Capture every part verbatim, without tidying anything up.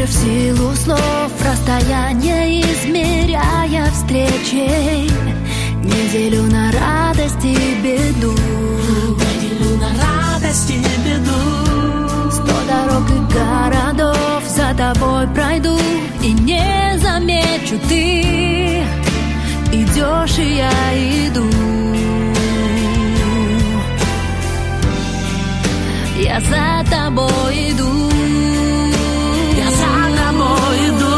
верю в силу слов, расстояние измеряя встречей. Не делю на радость и беду, не делю на радость и беду. Сто дорог и городов за тобой пройду, и не замечу, ты идешь, и я иду. Я за тобой иду, я за тобой иду.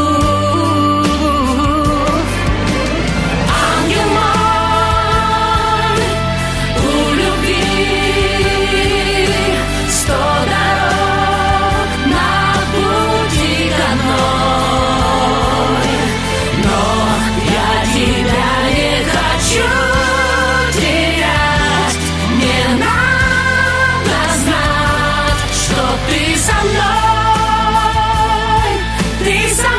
Ангел мой, у любви сто дорог на пути одной, но я тебя не хочу терять. Не надо знать, что ты со мной, ты со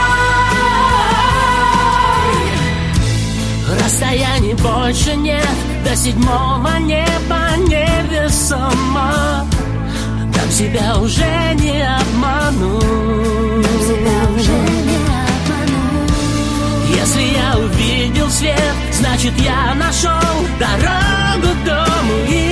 мной. Расстояний больше нет, до седьмого неба невесомо. Там себя уже не обману, там себя уже не обману. Если я увидел свет, значит я нашел дорогу к дому.